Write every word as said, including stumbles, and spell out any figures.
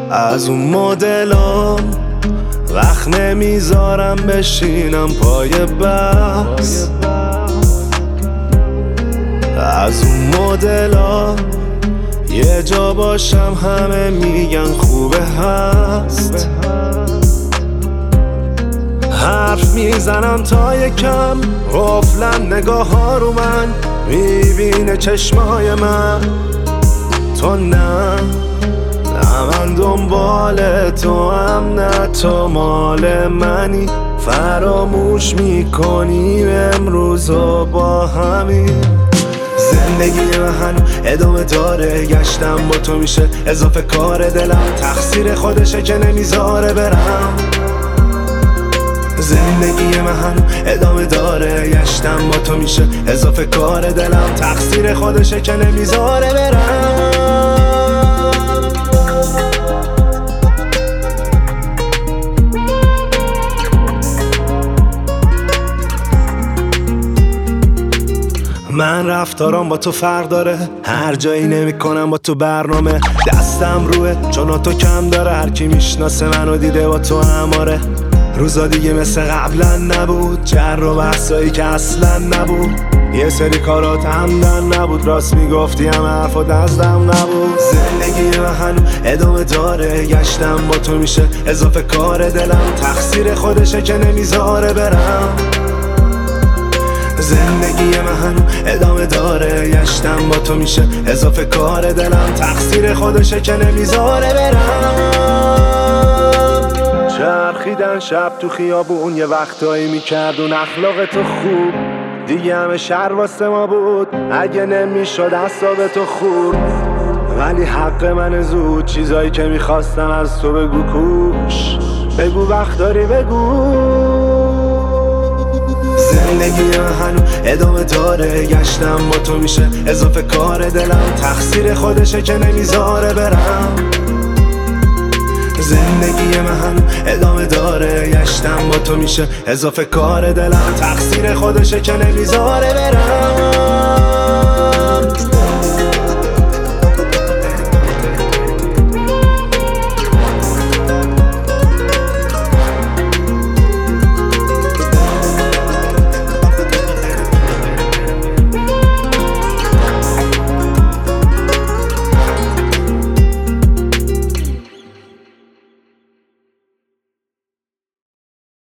از اون مدلام وقت نمیذارم بشینم پای بحث، از اون مدلام یه جا باشم همه میگن خوبه هست. حرف میزنم تا یکم غفلن نگاه ها رو من، میبینه چشمای من. تو نه نه من دنبال تو هم، نه تو مال منی. فراموش میکنیم امروز و با همین. زندگی من هنو ادامه داره، گشتم با تو میشه اضافه کار دلم. تقصیر خودشه که نمیذاره برم. زندگی من هنو ادامه داره، گشتم با تو میشه اضافه کار دلم. تقصیر خودشه که نمیذاره برم. من رفتارم با تو فرق داره، هر جایی نمی کنم با تو برنامه. دستم روه چون تو کم داره، هر کی میشناسه منو دیده با تو هماره. روزا دیگه مثل قبلا نبود، جر و بحثایی که اصلا نبود. یه سری کارات همدن نبود، راست میگفتی هم حرفات دستم نبود. زندگی من هنو ادامه داره، گشتم با تو میشه اضافه کار دلم. تقصیر خودشه که نمیذاره برم. زندگی من هنو ادامه داره، گشتم با تو میشه اضافه کار دلم. تقصیر خودشه که نمیذاره برم. چرخیدن شب تو خیابون، یه وقتایی میکرد اون اخلاق تو خوب. دیگه همه شهر واسه ما بود، اگه نمیشد اعصاب تو خورد. ولی حق من زود، چیزایی که میخواستم از تو بگو کوش. بگو وقت داری بگو. زندگی من هنو ادامه داره، گشتم با تو میشه اضافه کار دلم. تقصیر خودشه که نمیذاره برم. زندگی من هنو ادامه داره، گشتم با تو میشه اضافه کار دلم. تقصیر خودشه که نمیذاره برم.